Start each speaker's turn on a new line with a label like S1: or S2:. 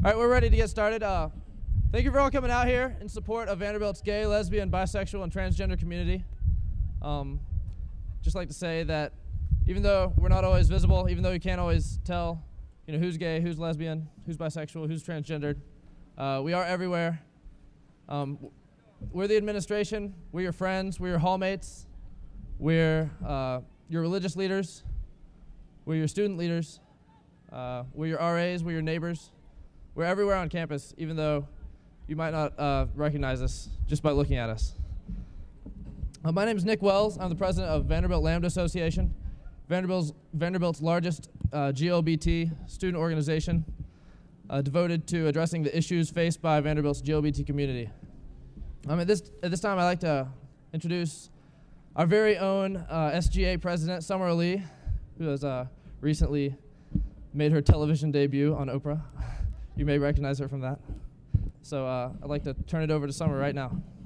S1: All right, we're ready to get started. Thank you for all coming out here in support of Vanderbilt's gay, lesbian, bisexual, and transgender community. Just like to say that even though we're not always visible, even though you can't always tell, who's gay, who's lesbian, who's bisexual, who's transgendered, we are everywhere. We're the administration. We're your friends. We're your hallmates. We're your religious leaders. We're your student leaders. We're your RAs. We're your neighbors. We're everywhere on campus, even though you might not recognize us just by looking at us. My name is Nick Wells. I'm the president of Vanderbilt Lambda Association, Vanderbilt's largest GLBT student organization devoted to addressing the issues faced by Vanderbilt's GLBT community. At this time, I'd like to introduce our very own SGA president, Summer Ali, who has recently made her television debut on Oprah. You may recognize her from that. So I'd like to turn it over to Summer right now.